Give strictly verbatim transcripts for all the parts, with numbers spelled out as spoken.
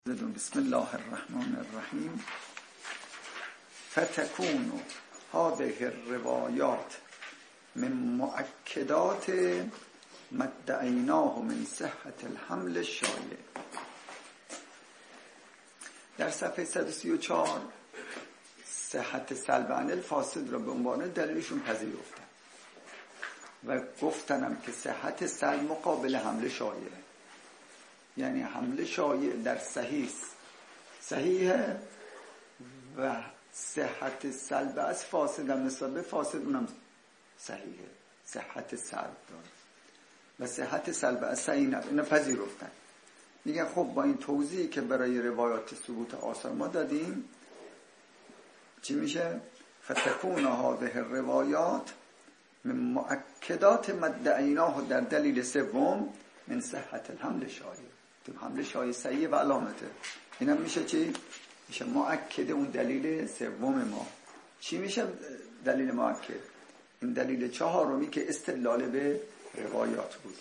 بدون بسم الله الرحمن الرحیم. فتكون هذه الروایات من مؤکدات ما ادعیناه من صحت الحمل الشایع. در صفحه صد و سی و چهار صحت سلب عن الفاسد را به عنوان دلیلشون پذیرفتن و گفتنم که صحت سلب مقابل حمل شایع، یعنی حمل شایع در صحیح صحیحه و صحت سلب از فاسد هم نسبت به فاسد اونم صحیحه، صحت سلب داره و صحت سلب از صحیح نه. اینو پذیرفتن. میگن خب با این توضیحی که برای روایات ثبوت آثار ما دادیم چی میشه؟ فتكون هذه الروایات من مؤکدات ما ادعیناه در دلیل سوم من صحت الحمل شایع. تو حمل شایع صحیح و علامته. اینم میشه چی؟ میشه مؤکد اون دلیل سوم ما. چی میشه دلیل مؤکد؟ این دلیل چهارمی که استدلال به روایات بود.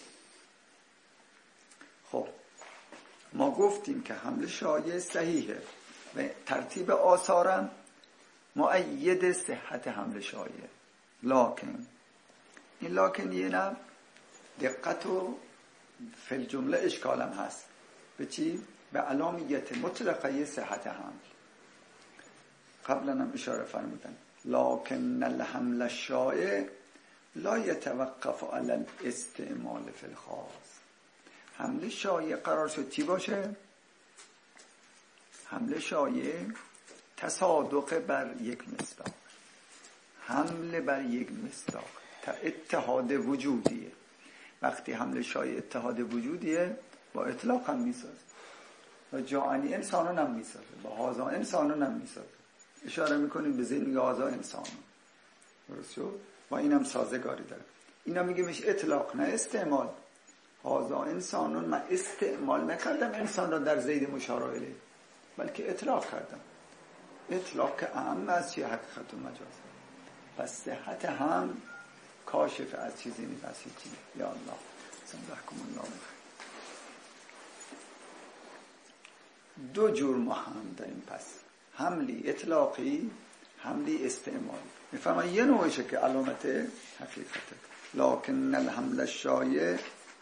خب ما گفتیم که حمل شایع صحیحه و ترتیب آثارم مؤید صحت حمل شایع. لکن این لکن یه نه دقت و فی الجمله اشکالم هست. به چی؟ به علامیت مطلقه صحت حمل. قبلا هم اشاره فرمودن لکن الحمل الشایع لا یتوقف علی الاستعمال فی الخاص. حمل شایع قرار شد چی باشه؟ حمل شایع تصادق بر یک مصداق، حمل بر یک مصداق، تا اتحاد وجودیه. وقتی حمل شایع اتحاد وجودیه با اطلاق هم میسازه و جاعنی انسانان هم میسازه، با هازا انسانان هم میسازه. اشاره میکنیم به ذهن میگه هازا انسانان، درست شد؟ با این هم سازگاری داره. اینا میگه میشه اطلاق نه استعمال. هازا انسانان من استعمال نکردم انسان را در زید مشار الیه، بلکه اطلاق کردم. اطلاق که اهم از چیه؟ حقیقت و مجاز. پس صحت هم کاشف از چیزی نیست از هیچی. یا الله سبحانکم الله بخیر. دو جور ما هم داریم. پس حملی اطلاقی، حملی استعمالی. میفهمن یه نوعشه که علامت حقیقته. لکن الحمل الشایع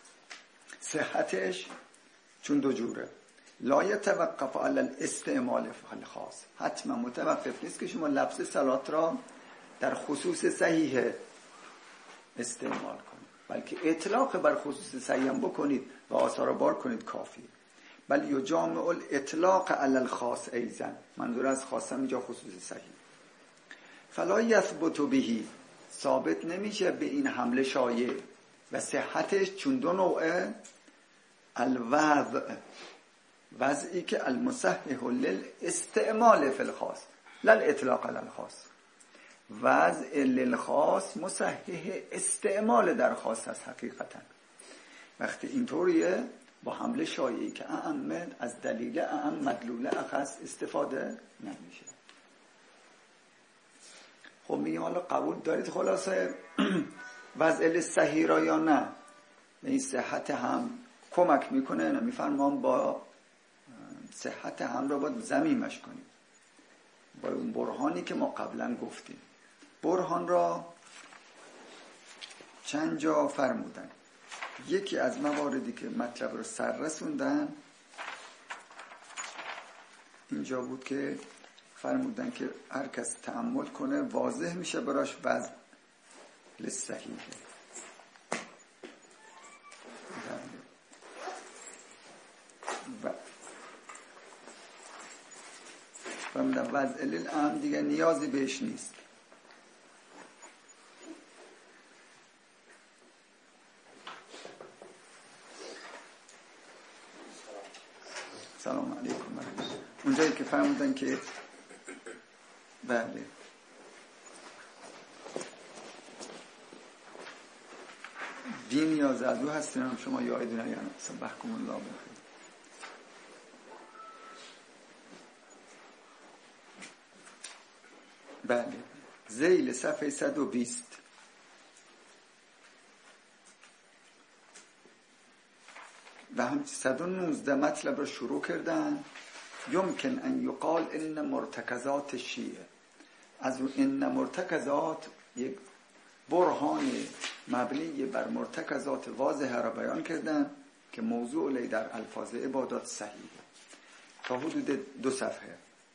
صحتش چون دو جوره، لا یتوقف علی الاستعمال فی الخاص. حتما متوقف نیست که شما لفظ صلات را در خصوص صحیح استعمال کنید، بلکه اطلاق بر خصوص صحیح هم بکنید و آثار بار کنید کافیه. بل یجامع الاطلاق علی الخاص ایضا. منظور از خاص هم اینجا خصوص صحیح. فلا یثبت به، ثابت نمیشه به این حمل شایع و صحتش چون دو نوعه. الوضع، وضعی که المصحح للاستعمال فی الخاص لا الاطلاق علی الخاص. وضع للخاص مصحح استعمال در خاص است حقیقتا. وقتی اینطوریه با حمل شایعی که اعم از دلیل اعم مدلول اخص استفاده نمیشه. خب میگیم حالا قبول دارید خلاصه وضع صحیح را یا نه؟ این صحت هم کمک میکنه. نمیفرمان با صحت هم را باید ضمیمش کنیم با اون برهانی که ما قبلا گفتیم. برهان را چند جا فرمودن. یکی از مواردی که مطلب رو سر رسوندن اینجا بود که فرمودن که هر کس تأمل کنه واضح میشه براش وضع للصحیحه. و فرمودن وضع للعام دیگه نیازی بهش نیست. سلام علیکم. اونجایی که فرمودن که بله دین یا زدو هستیم شما یا ایدونه یا نه. سبحکم الله بخیر. بله ذیل صفحه صد و بیست و هم صد و نوزده مطلب رو شروع کردن یمکن ان یقال ان مرتکزات شیعه، از این مرتکزات یک برهان مبنی بر مرتکزات واضحه را بیان کردن که موضوع لی در الفاظ عبادات صحیحه تا حدود دو صفحه.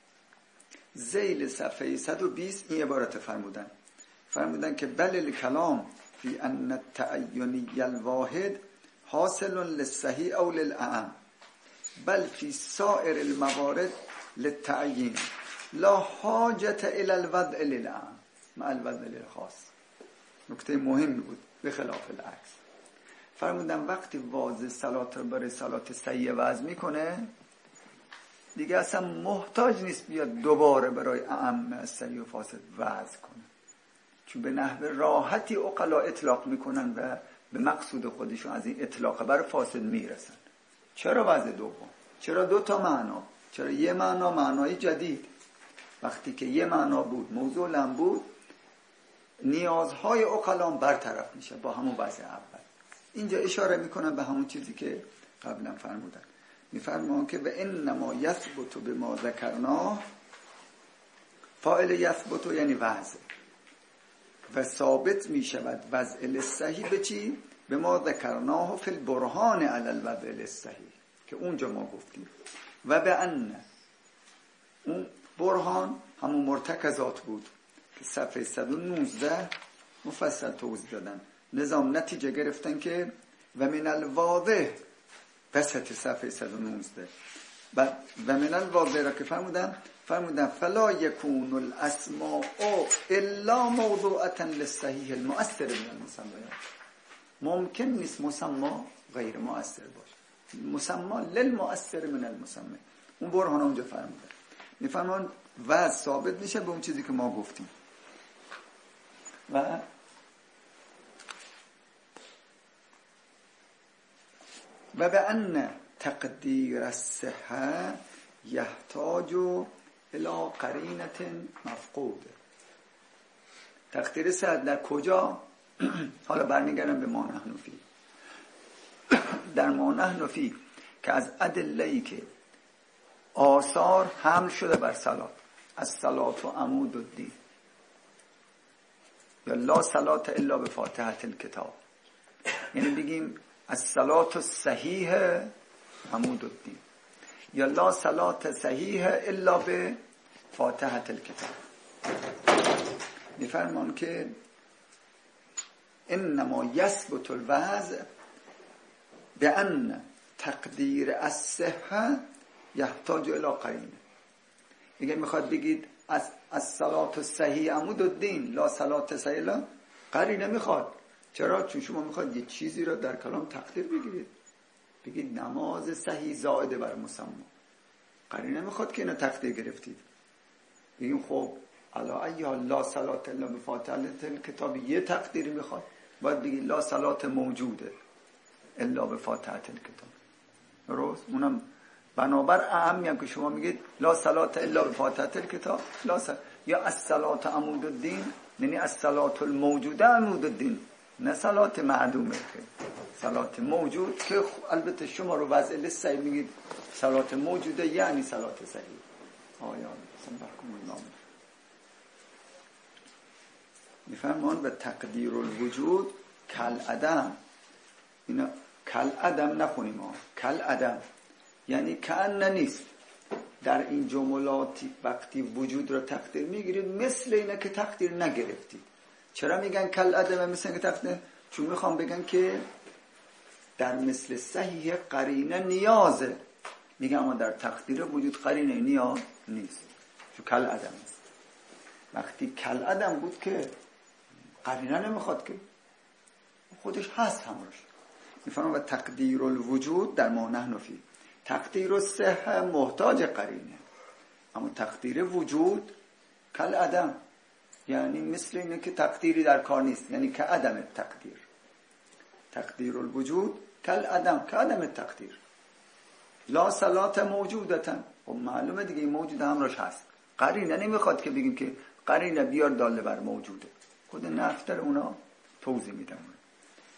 ذیل صفحه صد و بیست این عبارت فرمودن فرمودن که بل الکلام فی ان التعینی الواحد حاصل للصحیح او للأعم بل فی سائر الموارد للتعیین لا حاجت الى الوضع للأعم مع الوضع للخاص. نکته مهمی بود به خلاف العکس. فرمودن وقتی واضح صلات رو برای صلات صحیح وضع میکنه دیگه اصلا محتاج نیست بیاد دوباره برای اعم صحیح و فاسد وضع کنه، چون به نحو راحتی عقلا اطلاق میکنن و به مقصود خودشون از این اطلاق برای فاسد میرسن. چرا وضع دوم؟ چرا دو تا معنا؟ چرا یه معنا معنای جدید؟ وقتی که یه معنا بود موضوع لم بود نیازهای عقلا برطرف میشه با همون وضع اول. اینجا اشاره میکنن به همون چیزی که قبلا فرمودن، میفرمان که و انما یثبت بما ذکرناه، فاعل یثبت یعنی وضع و ثابت میشود وضع للصحیح به چی؟ به ما ذکرناه فی البرهان علی الوضع للصحیح که اونجا ما گفتیم. و به ان اون برهان همون مرتکزات بود که صفحه صد و نوزده مفصل توضیح دادن. نظام نتیجه گرفتن که و من الواضح وسط صفحه صد و نوزده و من الواضح را که فرمودن فرمودن فلا یکون الاسماء الا موضوعتا للصحیح المؤثر من المسمیات. ممکن نیست مسما غیر مؤثر باشه، مسما للمؤثر من المسمی. اون برهان اونجا فرمودن میفرمان و ثابت میشه به اون چیزی که ما گفتیم. و و به ان تقدیر الصحه یحتاج الى قرینه مفقوده. تقدیر صحت در کجا؟ حالا برمیگردم به ما نحن فی. در ما نحن فی که از ادله‌ای که آثار حمل شده بر صلات، از صلات و عمود الدین یا لا صلات الا به فاتحه الکتاب، یعنی بگیم از صلات صحیح عمود الدین یا لا صلات صحیح الا به فاتحه الکتاب. میفرمان که انما یثبت الوضع بان تقدیر الصحه یحتاج الی قرینه. اگه میخواد بگید از از صلات صحیح عمود الدین لا صلات صحیح لا، قرینه میخواد. چرا؟ چون شما میخواد یه چیزی رو در کلام تقدیر بگیرید، بگید نماز صحیح زائده بر مسمى. قرینه میخواد که اینو تقدیر گرفتید. بگیم خب الا ایها لا صلات الا بفاتحه الکتاب، یه تقدیری میخواد، باید بگید لا صلات موجوده الا بفاتحه الکتاب. درست؟ اونم بنابر اهمی هم که شما میگید لا صلات الا بفاتحه الکتاب، لا صلات یا از صلات عمود الدین، یعنی از صلات الموجوده عمود الدین، نه صلات معدومه که صلات موجود که البته شما رو وضع للصحیح میگید صلات موجوده یعنی صلات صحیح. آیا سبحانکم الله. میفرمان و تقدیر الوجود کل عدم. اینا کل عدم نخونیم ها، کل عدم یعنی کأن نیست. در این جملاتی وقتی وجود رو تقدیر میگیرید مثل اینه که تقدیر نگرفتید. چرا میگن کل عدم مثل اینه که تقدیر؟ چون میخوام بگن که در مثل صحیح قرینه نیازه. میگن اما در تقدیر وجود قرینه نیاز نیست، چون کل عدم است. وقتی کل عدم بود که قرینه نمیخواد که خودش هست همراش. میفرمان و تقدیر الوجود در ما نحن فی. تقدیر الصحه محتاج قرینه، اما تقدیر وجود کل عدم، یعنی مثل اینه که تقدیری در کار نیست، یعنی که عدم تقدیر. تقدیر الوجود کل عدم، که عدم تقدیر. لا صلات موجودتا، خب معلومه دیگه موجود همراش هست. قرینه نمیخواد که بگیم که قرینه بیار داله بر موجوده. خود نفتر اونا توضیح میدم.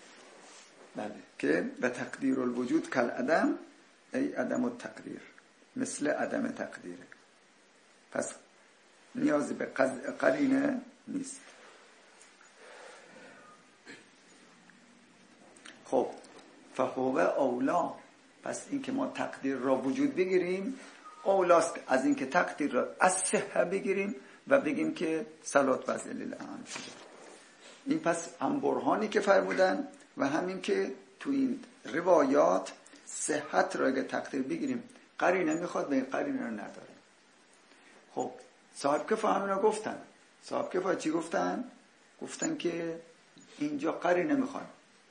بله که و تقدیر الوجود کل عدم ای عدم التقدیر. مثل عدم تقدیره. پس نیازی به قرینه نیست. خب فهو اولا، پس این که ما تقدیر را وجود بگیریم اولاست از این که تقدیر را از صحه بگیریم و بگیم که صلات وضع للعام شده. این پس هم برهانی که فرمودن و همین که تو این روایات صحت را اگه تقدیر بگیریم قرینه میخواد به این قرینه رو نداریم. خب صاحب کفا همینا گفتن. صاحب کفا چی گفتن؟ گفتن که اینجا قرینه میخواد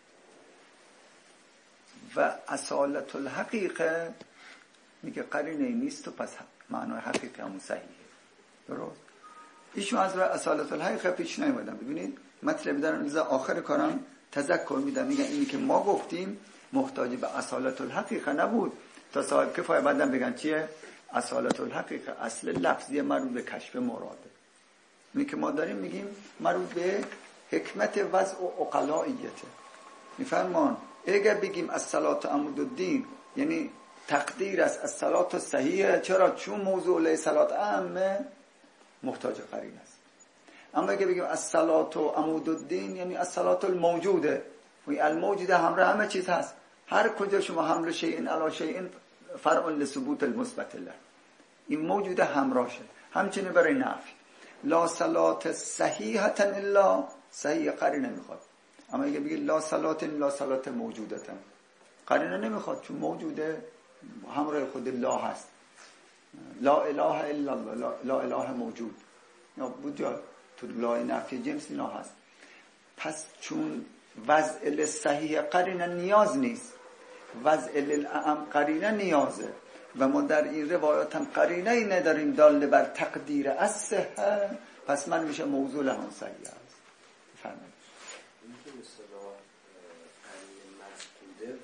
و اصالت الحقیقه میگه قرینه نیست و پس معنای حقیقه همون صحیحه. درست؟ ایشون از راه اصالت الحقیقه پیش نیومدن. ببینید مطلب دارن لذا آخر کارم تذکر میدم، میگن اینی که ما گفتیم محتاج به اصالت الحقیقه نبود تا صاحب کفایه بعدن بگن چیه؟ اصالت الحقیقه اصل لفظی مربوط به کشف مراده. اینی که ما داریم میگیم مربوط به حکمت وضع و عقلائیته. میفرمان اگر بگیم الصلات عمود الدین یعنی تقدیر است الصلات صحیحه، چرا؟ چون موضوع له صلات عامه محتاج قرین است. اما اگه بگیم الصلات عمود الدین یعنی الصلات الموجوده، و الموجوده همراه همه چیز هست، هر کجا شما حمل شیء علی شیء فرع لثبوت المثبت له، این موجوده همراهشه. همچنین برای نفی لا صلات صحیحه الا صحیح قرینه میخواد. اما اگه بگی لا صلات لا صلات موجودتن قرینه نمیخواد، چون موجوده همراه خود لا هست. لا اله الا الله، لا, لا اله موجود یا بود جا تو لا نفی جنس اینا هست. پس چون وضع للصحیح قرینه نیاز نیست، وضع للأعم قرینه نیازه و ما در این روایات هم قرینه ای نداریم داله بر تقدیر از صحه، پس من میشه موضوع لهم صحیح است. بفرمایید. این که مثلا قرینه مفقوده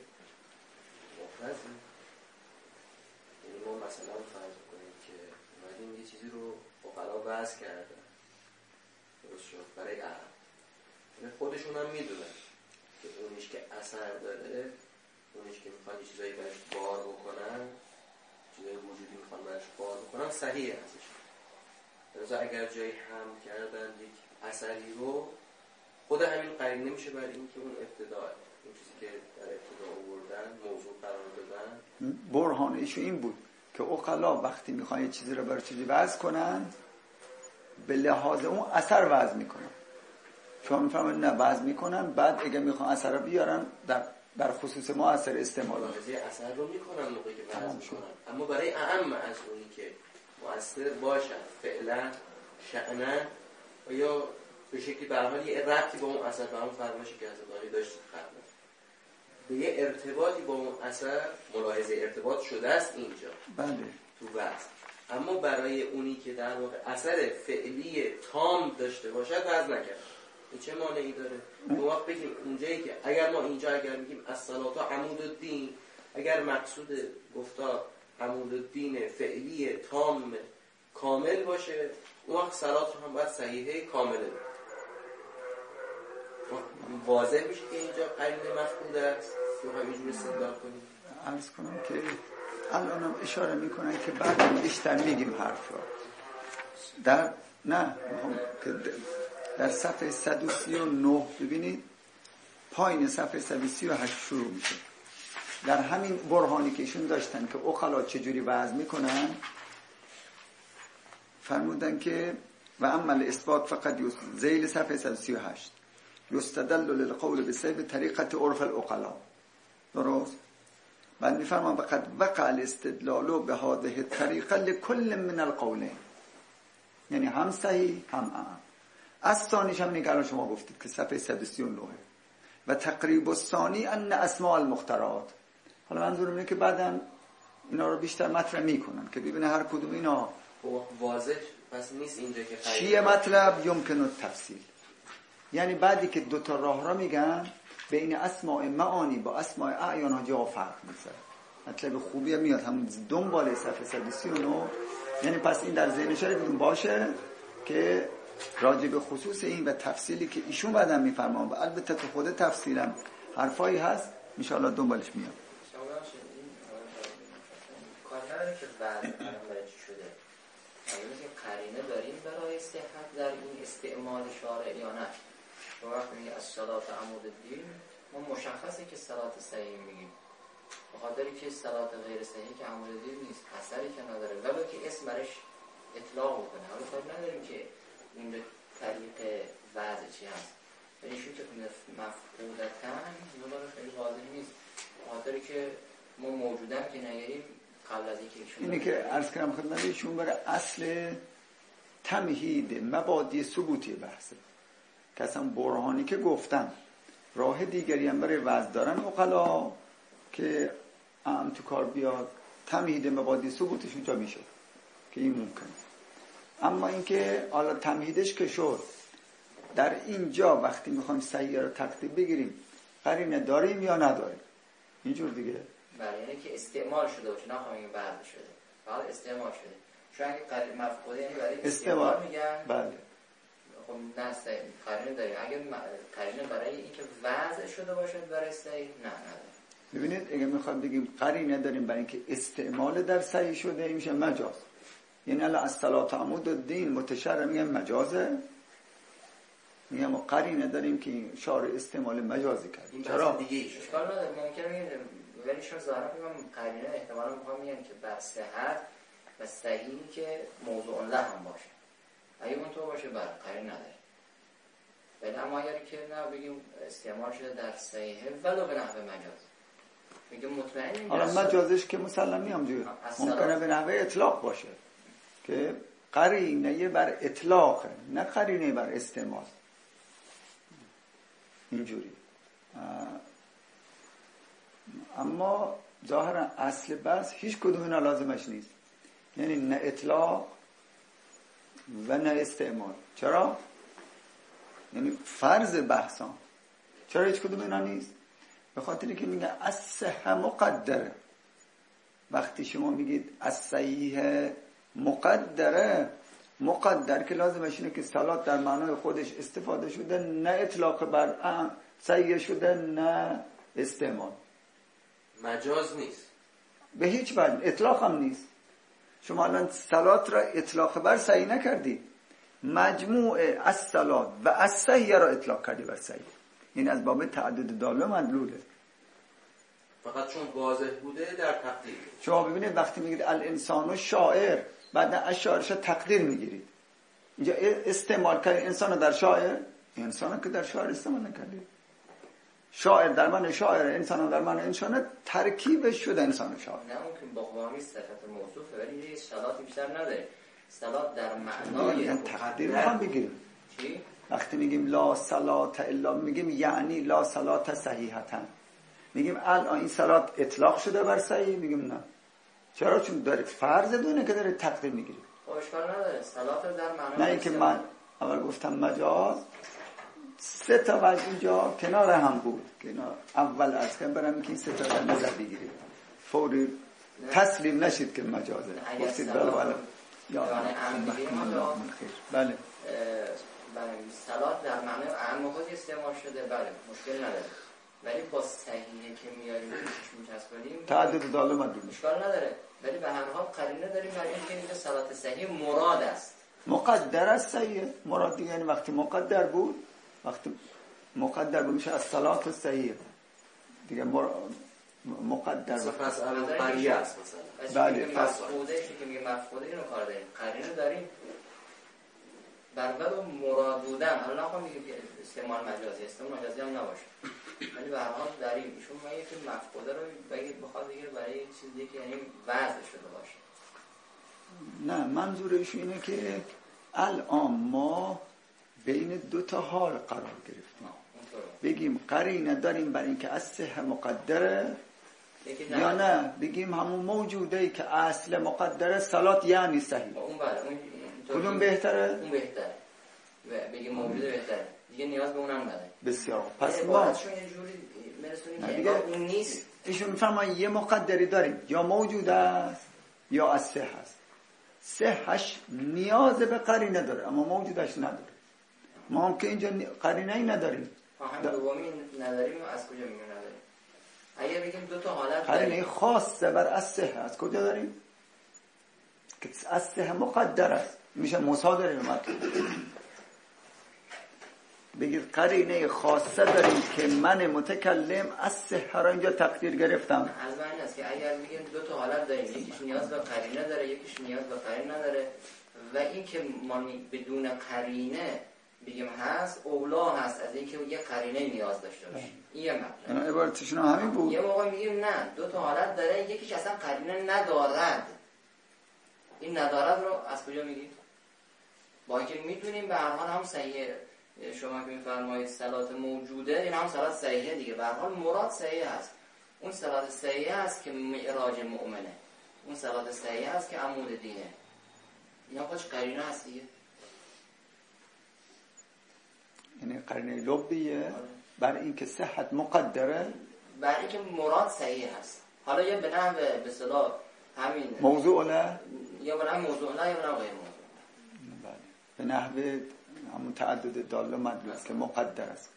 مفرزه، یعنی ما مثلا فرض کنیم که اومدیم یه چیزی رو فقرا وضع کردن درست شد برای اعم، یعنی خودشون هم میدونن که اونیش که اثر داره، اونیش که میخوان یه چیزایی برش بار بکنن، چیزایی وجودی میخوان برش بار بکنن صحیح هستش. درسته اگر جایی هم کردن یک اثری رو، خود همین قرینه میشه برای این که اون ابتداء اون چیزی که در ابتدا آوردن موضوع قرار دادن. برهان ایشو این بود که عقلا وقتی میخوان یه چیزی رو برای چیزی وضع کنن به لحاظ اون اثر وضع میکنن، چون میفهمن نه وضع میکنن بعد اگه میخوان اثر رو بیارن در در خصوص ما اثر استعمال ملاحظه اثر رو میکنن موقعی که وضع میکنن، اما برای اعم از اونی که مؤثر باشن فعلا شأنا و یا به شکلی به هر حال یه ربطی با اون اثر، با اون فرمایشی که حضرت علی داشتید قبلا به یه ارتباطی با اون اثر ملاحظه ارتباط شده است اینجا بله تو وضع. اما برای اونی که در واقع اثر فعلی تام داشته باشد وضع نکرد، این چه مانعی داره؟ ما وقت بگیم اونجایی که اگر ما اینجا اگر میگیم الصلات عمود الدین، اگر مقصود گفتار عمود الدین فعلی تام کامل باشه، اون وقت صلات رو هم باید صحیحه کامله. واضح میشه که اینجا قرینه مفقود است یا هم اینجور استدلال کنیم؟ عرض کنم که الانم اشاره میکنن که بعد بیشتر میگیم حرف رو در نه که در صفحه صد و سی و نه ببینید پایین صفحه صد و سی و هشت شروع میشه. در همین برهانی که ایشون داشتن که عقلا چجوری وضع میکنن فرمودن که و عمل اثبات فقط ذیل صفحه صد و سی و هشت یستدل للقول بسبب طریقت عرف العقلا. درست؟ بعد میفرمان فقط وقع الاستدلال به هذه الطریقه لكل من القولین، یعنی هم صحیح هم اعم. از ثانیش هم نگران شما گفتید که صفحه صد و سی و نه و تقریب الثانی ان اسماء المخترعات. حالا منظورم اینه که بعداً اینا رو بیشتر مطرح میکنن که ببینه هر کدوم اینا واضح پس نیست اینجا که چیه مطلب یمکن التفصیل. یعنی بعدی که دو تا راه را میگن بین اسماء معانی با اسماء اعیان ها جا فرق میذاره. مطلب خوبی میاد همون دنبال صفحه صد و سی و نه. یعنی پس این در ذهن شما باشه که راجع به خصوص این و تفصیلی که ایشون بعدم میفرمان و البته تو خود تفصیلم حرفایی هست ان شاء الله دنبالش میاد. کاتب نداره که بعد الان برای چی شده. معلومه که قرینه داریم برای صحت در این استعمال شارع یا نه. تو وقتی میگه از صلات عمود الدین ما مشخصه که صلات صحیح میگیم، به خاطری که صلات غیر صحیح که عمود الدین نیست، اثری که نداره، ولی که اسم برش اطلاق بکنه. حالا کار نداریم که این به طریق وضع چی هست، ولی شو که مفقودتن زبان خیلی واضح نیست، به خاطری که ما موجودم که نگریم قبل از اینکه ایشون اینه که عرض کردم خدمت ایشون برای اصل تمهید مبادی ثبوتی بحثه که اصلا برهانی که گفتن راه دیگری هم برای وضع دارن اقلا که هم تو کار بیاد تمهید مبادی ثبوتش اونجا میشه که این ممکنه. اما اینکه حالا تمهیدش که شد در اینجا وقتی میخوایم صحیح رو تقدیم بگیریم قرینه داریم یا نداریم اینجور دیگه. بله یعنی که استعمال شده باشه، نه خواهیم بعد شده، فقط استعمال شده. چون اگه قرینه مفقوده یعنی برای استعمال, استعمال میگن بله خب نه قرینه داریم. اگه قرینه برای اینکه وضع شده باشه برای صحیح نه نداریم. ببینید اگه میخوام بگیم قرینه داریم برای اینکه استعمال در صحیح شده این میشه مجاز. یعنی الان از صلات عمود الدین متشرع میگن مجازه، میگم قرینه داریم که شارع استعمال مجازی کرد. چرا؟ دیگه اشکال نداره، ممکنه میگن ولی شما ظاهرا میگم قرینه احتمالاً میخوام میگن که بر صحت و صحیحی که موضوع له هم باشه. اگه اون تو باشه بر قرینه نداره. ولی اما اگر که نه بگیم استعمال شده در صحیحه ولو به نحو مجاز، میگم مطمئنیم حالا مجازش که مسلمی هم جوی ممکنه به نحو اطلاق باشه که قرینه بر اطلاقه نه قرینه بر استعمال. اینجوری. اما ظاهرا اصل بس هیچ کدوم اینا لازمش نیست، یعنی نه اطلاق و نه استعمال. چرا؟ یعنی فرض بحثان. چرا هیچ کدوم اینا نیست؟ به خاطری که میگه الصحه مقدره. وقتی شما میگید الصحیح مقدره، مقدر که لازمش اینه که صلات در معنای خودش استفاده شده، نه اطلاق بر صحیح شده نه استعمال. مجاز نیست به هیچ وجه، اطلاق هم نیست. شما الان صلات را اطلاق بر صحیح نکردی، مجموع از صلات و از صحیح را اطلاق کردی بر صحیح. این از باب تعدد داله مدلوله، فقط چون واضح بوده در تقدیر. شما ببینید وقتی میگید الانسان و شاعر، بعد از شاعرش تقدیر میگیرید. اینجا استعمال کردید انسان در شاعر، انسان که در شاعر استعمال نکردید. شاعر در من شاعر، انسان در من انسان، ترکیبش شده انسان شاعر. نه اون که باقوامی صفت موصوفه ولی یه صلات بیشتر نداره. صلات در معنای تقدیر میخوام بگیریم. چی؟ وقتی میگیم لا صلات الا، میگیم یعنی لا صلات صحیحتن. میگیم الان این صلات اطلاق شده بر صحیح، میگیم نه. چرا؟ چون داره فرض دونه که داره تقدیر میگیره. خب اشکال نداره، صلات در معنای نه اینکه من اول گفتم مجاز، سه تا وجه اینجا کنار هم بود. کنار اول از کم برم که این سه تا در نظر بگیرید، فوری تسلیم نشید که مجازه. گفتید بله بله یا بله بله صلات در معنای اعم خود استعمال شده، بله مشکل نداره. ولی با صحیحه که میاریم چشم میچسبونیم تعدد داله مدلول اشکال نداره، ولی به هر حال قرینه داریم برای اینکه اینجا صلات صحیح مراد است. مقدر است صحیح مراد دیگه، یعنی وقتی مقدر بود، وقتی مقدر بود میشه از صلات صحیح دیگه مراد مقدر بود. پس الان قریه است مثلا. بله مفقوده که میگه مفقوده اینو کار داریم، قرینه داریم بر باب مراد بودن. حالا نخوام میگه که استعمال مجازی، استعمال مجازی هم نباشه، ولی به هر حال داریم. ایشون میگه که مفقوده رو بگید بخواد بگیره برای این چیزی که یعنی وضع شده باشه. نه منظور ایشون اینه که الان ما بین دو تا حال قرار گرفتیم. بگیم قرینه داریم برای اینکه اصح مقدره یا نه بگیم همون موجوده ای که اصل مقدره صلات یعنی صحیح. اون بله اون کدوم بهتره؟ اون بهتره. بگیم موجوده بهتره. دیگه نیاز به اونم نداره. بسیار. پس ما چون یه جوری مرسونیم که اون نیست. ایشون میفرمایند یه مقدری داریم، یا موجود است یا از صح است. صحش نیاز به قرینه داره اما موجودش نداره. ما هم که اینجا قرینه ای نداریم. هم دومی نداریم و از کجا میگیم نداریم؟ اگه بگیم دو تا حالت قرینه خاصه بر از صح از کجا داریم؟ که از صحه مقدر است، میشه مصادره به مطلوب. بگید قرینه خاصه داریم که من متکلم از صحه را اینجا تقدیر گرفتم. از من این است که اگر میگیم دو تا حالت داریم، یکیش نیاز به قرینه داره، یکیش نیاز به قرینه نداره، و این که ما بدون قرینه بگیم هست اولا هست از اینکه یه قرینه نیاز داشته باشیم. این یه مطلب. عبارتشون همین بود. یه موقع میگیم نه دو تا حالت داره، یکیش اصلا قرینه ندارد. این ندارد رو از کجا میگیم؟ با اینکه میتونیم به هر حال هم صحیح، شما که میفرمایید صلات موجوده، این هم صلات صحیحه دیگه، به هر حال مراد صحیح هست. اون صلات صحیحه است که معراج مؤمنه، اون صلات صحیحه است که عمود دینه. اینا خودش قرینه هست دیگه. یعنی قرینه لبیه بر این که صحت مقدره، بر این که مراد صحیح هست. حالا یا به نحو به اصطلاح همین موضوع نه، یا به نحو موضوع نه، یا به نحو غیر موضوع. بله، به نحو همون تعدد دال و مدلول که مقدر است.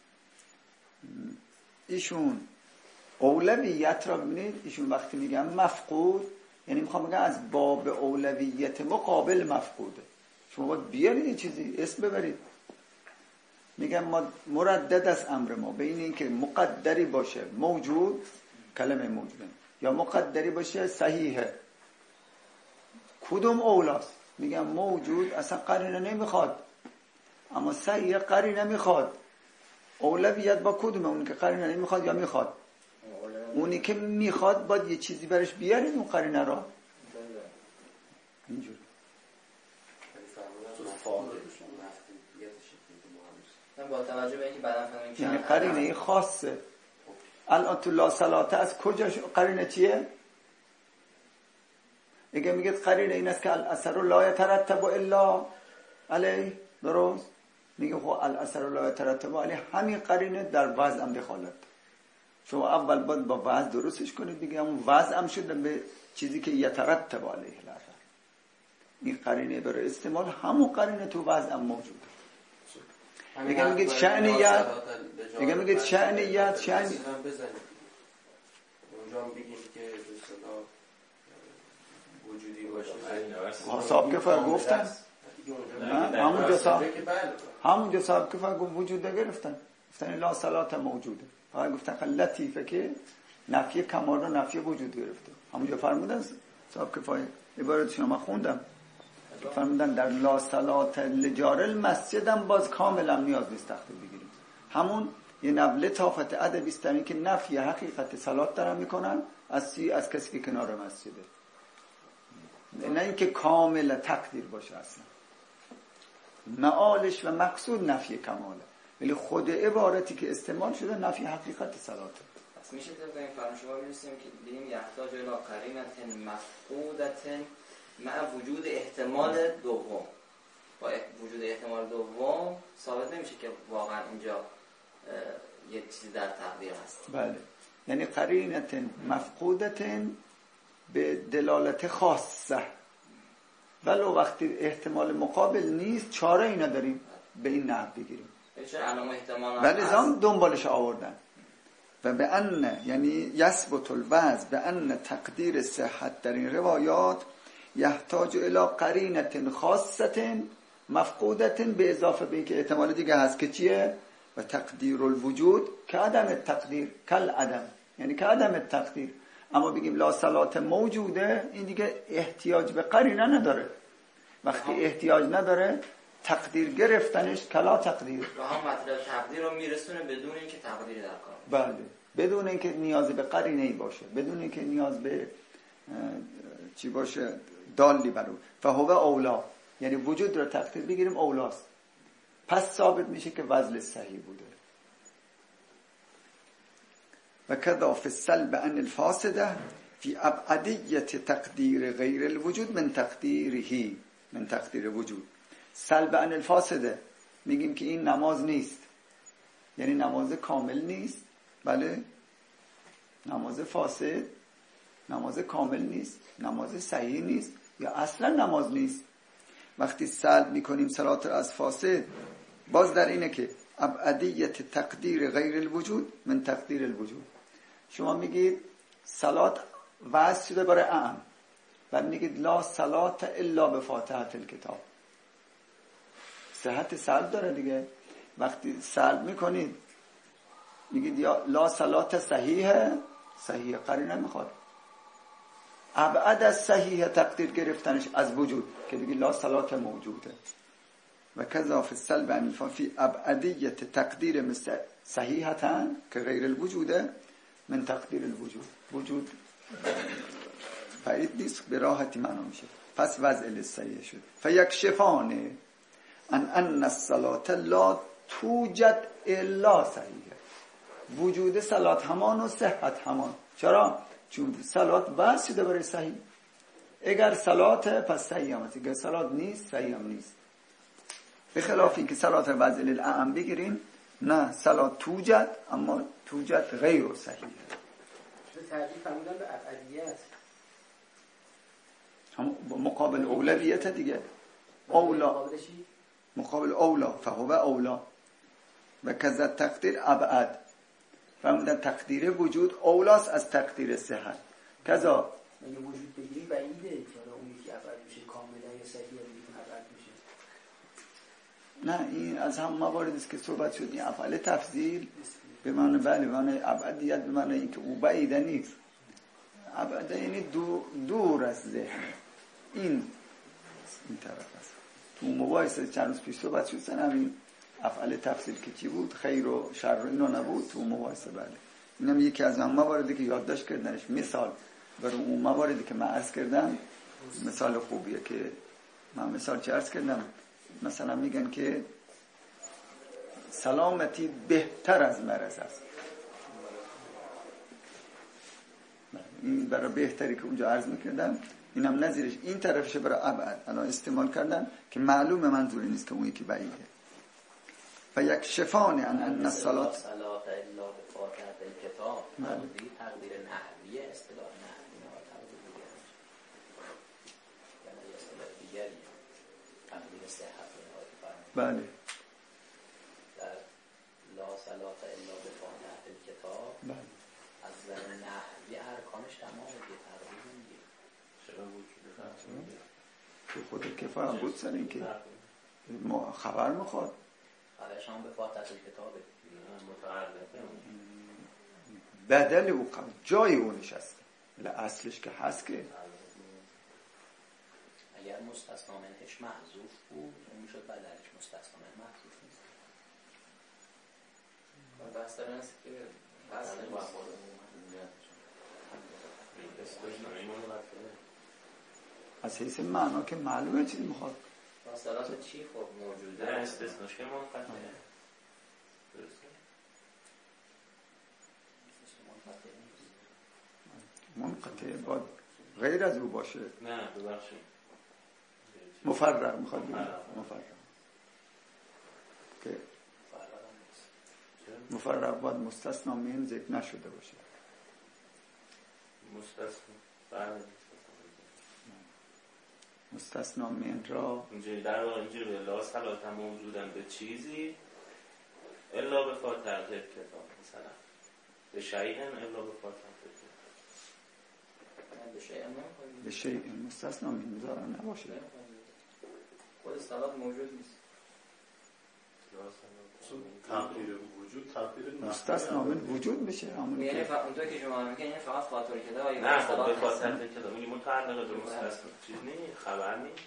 ایشون اولویت را ببینید، ایشون وقتی میگن مفقود یعنی میخوام بگم از باب اولویت مقابل مفقوده. شما باید بیارید یه چیزی اسم ببرید. میگم ما مردد از امر ما بین این که مقدری باشه موجود، کلمه موجوده، یا مقدری باشه صحیحه، کدوم اولاست؟ میگم موجود اصلا قرینه نمیخواد، اما صحیح قرینه میخواد. اولویت با کدومه؟ اونی که قرینه نمیخواد یا میخواد؟ اونی که میخواد باید یه چیزی برش بیارید اون قرینه را. اینجوری با توجه به اینکه بعداً فهمیم یعنی قرینه خاصه. الان تو لا صلاته از کجا قرینه چیه؟ اگه میگید قرینه این است که الاثر لا یترتب الا علیه، درست؟ میگه خب الاثر لا یترتب علیه، همین قرینه در وضع هم دخالت. شما اول باید با وضع درستش کنید دیگه، همون وضع هم شده به چیزی که یترتب علیه الاثر. این قرینه برای استعمال همون قرینه تو وضع هم موجوده. دیگه میگید شأنیت، دیگه میگید شأنیت، شأن اونجا بگیم که به اصطلاح وجودی باشه. صاحب کفر گفتن همونجا صاحب همونجا صاحب کفر وجود گرفتن، گفتن لا صلات موجوده، فقط گفتن لطیفه که نفی کمال و نفی وجود گرفته. همونجا فرمودن صاحب کفایه عبارتشون ما خوندم، فرمودن در لا صلات لجار المسجد هم باز کاملا نیاز نیست تخته بگیریم. همون یه نبله تافت ادبی است که نفی حقیقت صلات دارن میکنن از سی از کسی که کنار مسجده، نه اینکه کامل تقدیر باشه. اصلا معالش و مقصود نفی کماله، ولی خود عبارتی که استعمال شده نفی حقیقت صلاته. پس میشه طبق این فرم شما میرسیم که بگیم یحتاج الی قرینة مفقودة مع وجود احتمال دوم. با وجود احتمال دوم ثابت نمیشه که واقعا اینجا یک چیزی در تقدیر هست. بله، یعنی قرینة مفقودة به دلالت خاصه، ولو وقتی احتمال مقابل نیست چاره ای نداریم به این نحو بگیریم. چرا علامه احتمال ولی زام دنبالش آوردن و به ان یعنی یثبت الوضع به ان تقدیر صحت در این روایات یحتاج الی قرینة خاصة مفقودة به اضافه به اینکه احتمال دیگه هست که چیه؟ و تقدیر الوجود که عدم تقدیر کل عدم، یعنی که عدم تقدیر. اما بگیم لا صلات موجوده، این دیگه احتیاج به قرینه نداره. وقتی احتیاج نداره تقدیر گرفتنش کلا تقدیر و هم مطلب تقدیر رو میرسونه بدون اینکه تقدیری در کار. بله، بدون اینکه نیاز به قرینه ای باشه، بدون اینکه نیاز به چی باشه دالی بر اون. فهو اولا، یعنی وجود رو تقدیر بگیریم اولاست، پس ثابت میشه که وصل صحیح بوده. و کذا فی السلب عن الفاسده فی ابعدیت تقدیر غیر الوجود من تقدیره، من تقدیر وجود. سلب عن الفاسده میگیم که این نماز نیست، یعنی نماز کامل نیست. بله، نماز فاسد نماز کامل نیست، نماز صحیح نیست، یا اصلا نماز نیست. وقتی سلب میکنیم صلات از فاسد، باز در اینه که ابعدیت تقدیر غیر الوجود من تقدیر الوجود. شما میگید صلات وضع شده برای اعم، بعد میگید لا صلات الا به فاتحه الکتاب. صحت سلب داره دیگه. وقتی سلب میکنید میگید یا لا صلات صحیحه، صحیح قرینه میخواد. ابعد از صحیح تقدیر گرفتنش از وجود که دیگه لا صلات موجوده. و کذا فی السلب انفا فی ابعدیت تقدیر مثل صحیحتن که غیر الوجوده من تقدیر الوجود. وجود بعید نیست، به راحتی معنا میشه. پس وضع لصحیح شد. فیکشفانه ان ان الصلاة لا توجد الا صحیحه. وجود صلات همان و صحت همان. چرا؟ چون صلات بس شده برای صحیح. اگر صلات پس صحیح هم هست، اگر صلات نیست صحیح هم نیست. به خلاف این که صلات وضع للاعم بگیریم، نه صلات توجد اما توجد غیر صحیحه. تعریف فرمودن به ابعدیت هم مقابل اولویت دیگه. اولا مقابل اولا فهو اولا و کذا تقدیر ابعد. فرمودن تقدیر وجود اولاست از تقدیر صحت. کذا اگه وجود بگیری بعیده که اون یکی ابعد میشه کاملا یا صحیح دیگه ابعد میشه. نه این از هم مواردی است که صحبت شد. این افعال تفضیل به معنی بله، به معنی ابعدیت، به معنی اینکه او بعیده نیست. ابعد یعنی دور, دور از ذهن. این این طرف است. تو مباحثه چند روز پیش صحبت شد سن همین افعال تفضیل که چی بود، خیر و شر و اینا نبود تو مباحثه. بله اینم یکی از هم مواردی که یادداشت کردنش مثال برای اون مواردی که من عرض کردم مثال خوبیه. که من مثال چه عرض کردم، مثلا میگن که سلامتی بهتر از مرض است. این برای بهتری که اونجا عرض میکردم، اینم نظیرش این طرفشه برای ابعد الان استعمال کردن که معلومه منظوری نیست که اون یکی بعیده. و یک شفان ان ان الصلاه صلات الا به فاتحه الکتاب تقدیر تقدیر نحوی اصطلاح نحوی نه تقدیر دیگه یعنی اصطلاح دیگری تقدیر صحت نه. بله در لا صلات الا به فاتحه الکتاب بله از نظر نحوی ارکانش تمام دیگه تقدیر نمیگیره. چرا وجود که خود کفایه بود سر این که ما خبر میخواد خبرش هم به فاتحه الکتابه متعلقه بدل او قبل جای او نشسته. اصلش که هست که اگر مستثنا منهش محذوف بود اون میشد بدلش مستثنا منه محذوف نیست. بحث داره است که بحث از حیث معنا که معلومه چیزی میخواد. مصدرات چی خب موجوده استثناش که منقطعه. درسته؟ منقطعه باید غیر از او باشه. نه ببخشید مفرق میخواد بگه مفرق که مفرق باید مستثنا من ذکر نشده باشه. مستثنا بله مستثنا من را اینجوری در واقع اینجوری به لا صلات موجودن به چیزی الا به فاتحه کتاب مثلا به شیء الا به فاتحه کتاب به شیء به شیء مستثنا من ذاره نباشه. خود صلات موجود نیست. تقدیر وجود تقدیر مستثنا من وجود میشه همون یعنی فقط اونطور که شما میگین یعنی فقط فاتحه کتاب نه خب به فاتحه کتاب میگه متعلق به مستثنا چیز نیست خبر نیست.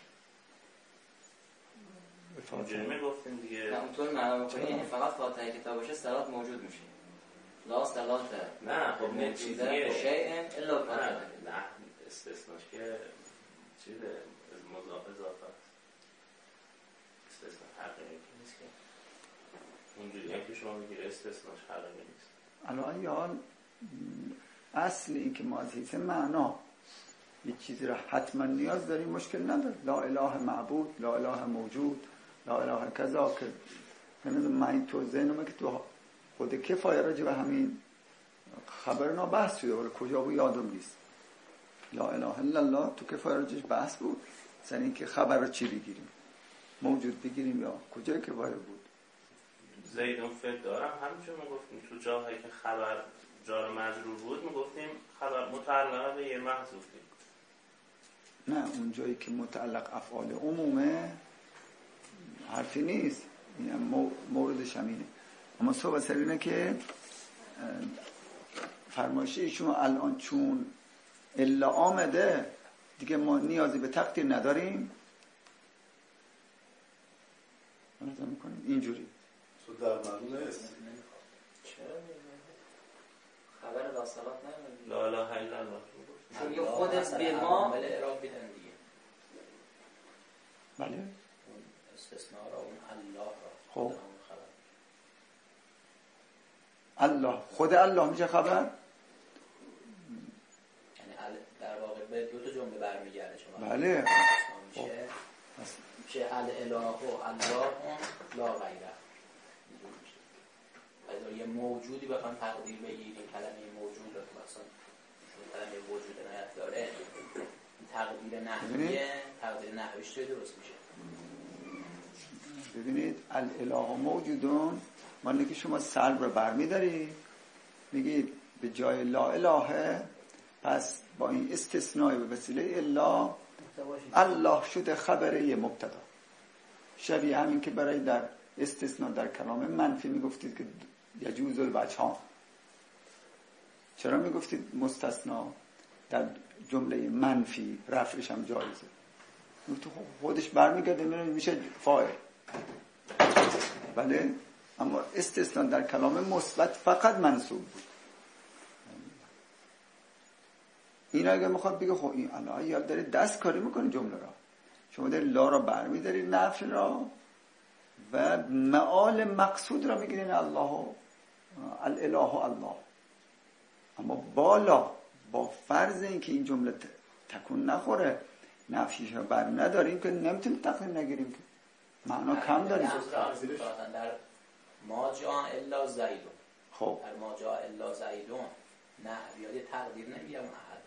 اینجوری میگفتیم دیگه. نه اونطور معنا بکنی یعنی فقط فاتحه کتاب باشه صلات موجود میشه. لا صلات نه خب نه چیزیه شیء الا فاتحه. نه استثناش که چیزه مضاف اضافه استثنا حقیقی نیست که اینجوری هم که شما میگید استثناش حقیقی نیست. الان یاد اصل این که ما از حیث معنا یک چیزی را حتما نیاز داریم مشکل نداره. لا اله معبود، لا اله موجود، لا اله کذا که بنظر من تو ذهنمه که تو خود کفایه راجع به همین خبرنا بحث شده ولی کجا بود یادم نیست. لا اله الا الله تو کفایه راجعش بحث بود سر این که خبر رو چی بگیریم، موجود بگیریم یا کجا کفایه بود. زیدون فد دارم همینجور میگفتیم تو جاهایی که خبر جار مجرور بود میگفتیم خبر متعلقه به یه محذوفی نه اون جایی که متعلق افعال عمومه حرفی نیست، این موردش همینه. اما صحبت سر اینه که فرمایش ایشون الان چون الا آمده دیگه ما نیازی به تقدیر نداریم، نظر میکنیم اینجوری تو در معنی است. چرا خبر داستانات نمیدونی لا اله الا الله چون یه خودت به ما عمل اعراب بدن دیگه. بله اون استثناء را اون الله را خب الله خود الله میشه خبر، یعنی در واقع به دو تا جمله برمیگرده. شما بله میشه میشه الاله و الله لا غیره. اگر یه موجودی بخوام تقدیر بگیریم کلمه موجود رو مثلا کلمه وجود نهایت داره، تقدیر نحویه تقدیر نحویش چه درست میشه؟ ببینید الاله موجودون معنی که شما سلب رو برمیداری میگید به جای لا اله، پس با این استثناء به وسیله الا الله شده خبره مبتدا، شبیه همین که برای در استثناء در کلام منفی میگفتید که یجوز الوجهان. چرا میگفتید مستثنا در جمله منفی رفعش هم جایزه؟ تو خودش برمیگرده میشه فاعل. بله اما استثناء در کلام مثبت فقط منصوب بود. این اگه میخواد بگه خب این الان یاد داره دست کاری میکنه جمله را، شما داری لا را برمیداری نفی را و معال مقصود را میگیرین الله الاله الله، اما بالا با فرض اینکه این جمله تکون نخوره نفیش را بر نداریم که نمیتونیم تقدیر نگیریم که معنا کم داریم. در ما جا الا زیدون، خب در ما جا الا زیدون نه بیاد تقدیر نمیگم احد.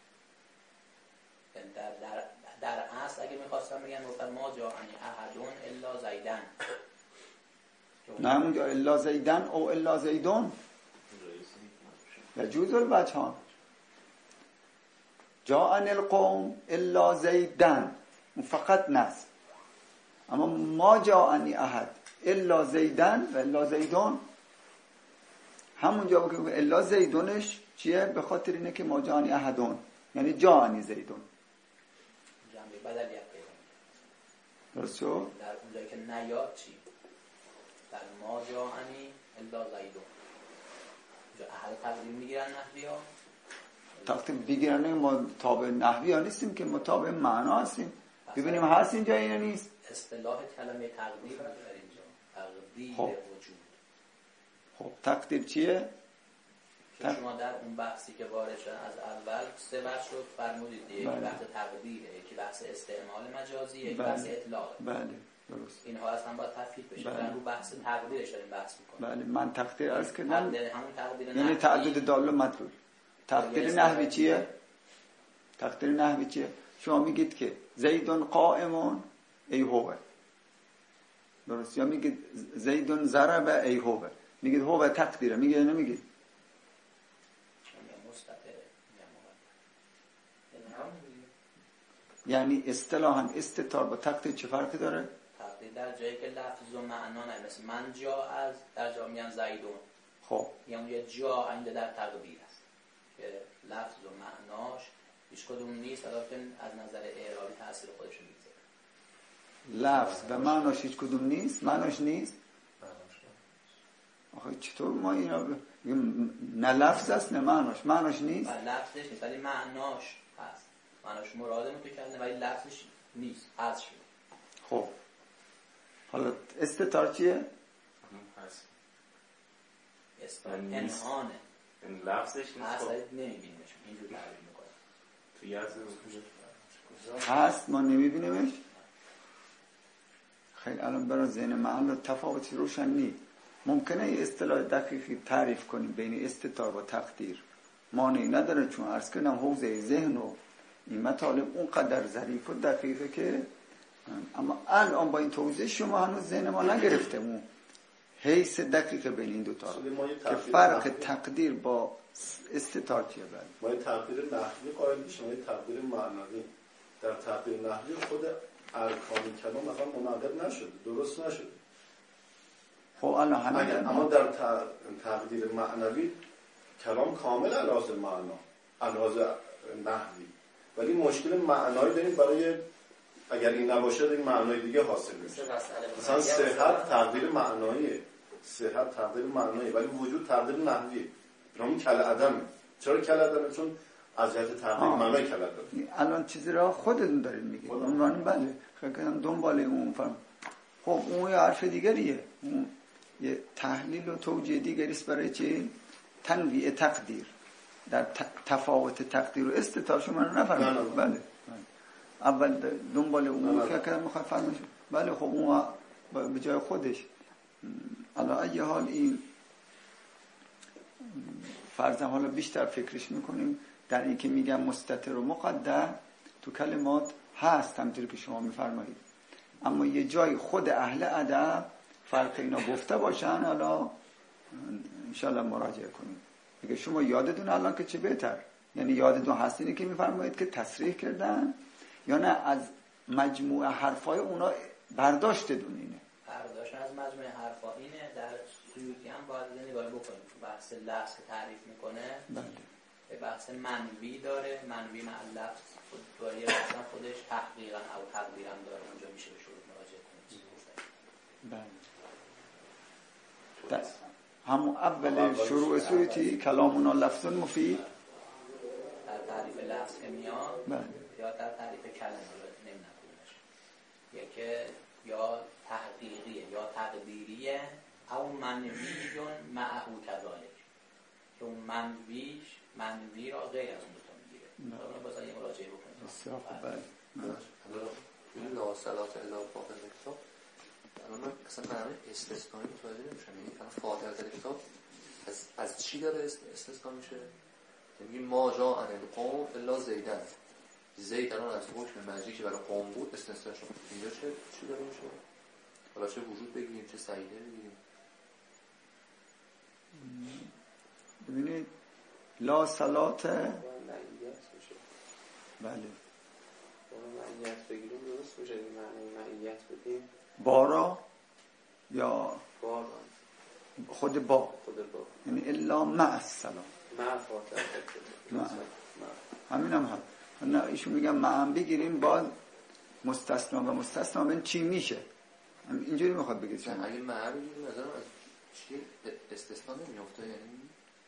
در در در اصل اگه می‌خواستم بگم گفتم ما جا انی احدون الا زیدن، نه اونجا الا زیدن او الا زیدون یجوز الوجهان. جاءن القوم الا زیدن اون فقط نصب، اما ما جاءنی احد الا زیدن و الا زیدون همونجا بگه الا زیدونش چیه؟ به خاطر اینه که ما جاءنی احدون یعنی جاءنی زیدون جمعی بدل یک پیدا درست شد؟ در اونجایی که نیاد چی؟ در ما جاءنی الا زیدون اونجا احد تقدیر میگیرن نحوی ها تقدیر بگیرن ما تابع نحوی ها نیستیم که متابع معنا هستیم. ببینیم هست اینجا اینه نیست. اصطلاح کلمه تقدیر در اینجا تقدیر خب. وجود. خب تقدیر چیه؟ که شما در اون بحثی که وارد شدن از اول سه بحث شد فرمودید، یکی بحث تقدیره، یکی بحث استعمال مجازی، یکی بحث اطلاق. بله درست. اینها اصلا باید تفکیک بشه. بله. در رو بحث تقدیرش داریم بحث می‌کنیم. بله من تقدیر عرض کردم همون تقدیر یعنی نحوی. تعدد دال و مدلول. تقدیر نحوی چیه؟ تقدیر نحوی چیه؟ شما میگید که زیدون قائمون ای هو، درست؟ یا میگید زیدون ضرب ای هو، میگید هو تقدیره، میگید یا نمیگید؟ یعنی اصطلاحاً استتار با تقدیر چه فرقی داره؟ تقدیر در جایی که لفظ و معنا نه، مثل من جا از در جا میگن زیدون، خب یعنی یه جا اینجا در تقدیر است که لفظ و معناش هیچ کدوم نیست، البته از نظر اعرابی تاثیر خودش رو میذاره. لفظ و معناش هیچ کدوم نیست، معناش نیست. آخه چطور ما اینا ب... نه لفظ است نه معناش، معناش نیست. و لفظش نیست ولی معناش هست، معناش مراد متکلم ولی لفظش نیست، هست شده. خب حالا استتار چیه؟ هست استتار انهانه، این لفظش نیست. هست خب ولی نمیبینیمش، اینجور تعریف میکنه. تو یزد هست ما نمیبینیمش. خیلی الان برای ذهن محل تفاوتی روشن نیست. ممکنه یه اصطلاح دقیقی تعریف کنیم بین استتار و تقدیر، مانعی نداره، چون عرض کردم حوزه ذهن و این مطالب اونقدر ظریف و دقیقه که اما الان با این توضیح شما هنوز ذهن ما نگرفته اون حیث دقیقه بین این دوتا که فرق تقدیر با استتار چیه. بعد ما یه تقدیر نحوی قائل میشیم، ما یه تقدیر معنوی. در تقدیر نحوی خود ارکان کلام مثلا منعقد نشده، درست نشده. خب الان همین اما در تقدیر معنوی کلام کامل علاوه معنا، علاوه نحوی، ولی مشکل معنایی داریم برای اگر این نباشه این معنای دیگه حاصل میشه. مثلا صحت تقدیر معناییه، صحت تقدیر معناییه ولی وجود تقدیر نحویه. نام کل عدمه. چرا کل عدمه؟ چون از جهت تقدیر معنای کل عدمه. الان چیزی را خودتون دارید میگید. عنوان بله. خیلی دنبال اون فهم. خب اون یه حرف دیگریه. اون یه تحلیل و توجیه دیگری است برای چی؟ تنویع تقدیر. در تفاوت تقدیر و استطاعت شما رو نفهمید. بله. اول دنبال اون فکر کردم میخواد فرمایش. بله خب اون به جای خودش. الان اگه حال این فرضاً حالا بیشتر فکرش میکنیم در این که میگم مستتر و مقدر تو کلمات هست همونطوری که شما میفرمایید، اما یه جای خود اهل ادب فرق اینا گفته باشن. حالا انشالله مراجعه کنیم. دیگه شما یادتون الان که چه بهتر، یعنی یادتون هست اینه که میفرمایید که تصریح کردن یا نه از مجموعه حرفای اونا برداشت دون اینه؟ برداشت از مجموعه حرفا اینه. در سیوطی هم باید نگاه بکنیم بحث لفظ که تعریف میکنه. بله. به بحث منوی داره، منوی مع لفظ خود داری مثلا خودش تحقیقا او تقدیرا داره. اونجا میشه به شروع مراجعه کنیم. بله. در همون اول شروع سیوطی کلامونا لفظ مفید در تعریف لفظ که میاد. بله. یا در تعریف کلمه رو نمی‌کنش. یکی یا تحقیقیه یا تقدیریه او منویون معه کذالک که اون منویش منوی را غیر از اون دوتا میگیره. اون باید یه مراجعه بکنیم. بسیار خوب. بله. این لا صلات الا فاقد کتاب الان من اصلا برنامه استثنایی متوجه نمیشم. یعنی الان فاتحه کتاب از از چی داره استثنا میشه؟ میگیم ما جا ان القوم الا زیدن. زید الان از حکم مجی که برای قوم بود استثنا شد. اینجا چه چی داره میشه؟ حالا چه وجود بگیریم چه سعیده بگیریم؟ ببینید لا صلات معیت میشه. بله معیت بگیریم درست میشه. این معنی معیت بدیم بارا یا بار خود با خود با یعنی الا مع السلام مع فاتحه مع همین هم هم نه ایشون میگم معم بگیریم باز مستثنا و مستثنا من چی میشه اینجوری میخواد بگید شما. اگه معم بگیریم نظرم از چی استثنا نمیفته، یعنی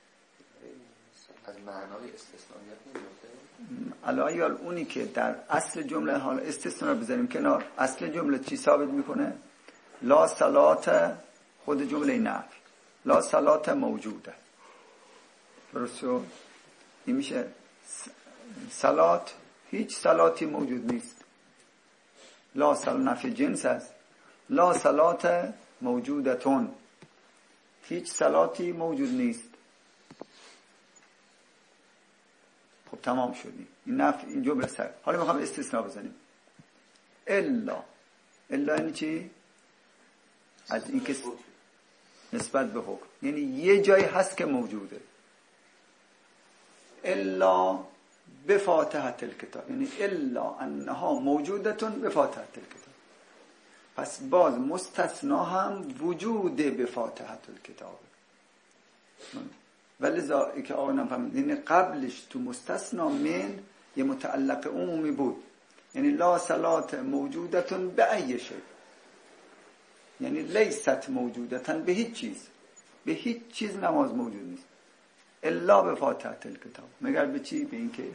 از معنای استثنائیت نمیفته. علایال اونی که در اصل جمله حالا استثنا رو بذاریم کنار، اصل جمله چی ثابت میکنه؟ لا صلات خود جمله نفی لا صلات موجوده. درسته؟ این میشه صلات هیچ صلاتی موجود نیست. لا صلات نفی جنس است. لا صلات موجودتون هیچ صلاتی موجود نیست. خب تمام شدیم. این نفی این جمله سر. حالا میخوام استثناء بزنیم. الا الا یعنی چی؟ از این که نسبت به حکم، یعنی یه جایی هست که موجوده. الا بفاتحه الکتاب، یعنی الا انها موجودتون بفاتحه الکتاب. پس باز مستثنا هم وجود بفاتحه الکتاب. ولذا که آقا نفهمید، یعنی قبلش تو مستثنا من یه متعلق عمومی بود، یعنی لا صلات موجودتون به ای شی، یعنی لیست موجودتن به هیچ چیز، به هیچ چیز نماز موجود نیست الا به فاتحه الکتاب. مگر به چی؟ به این که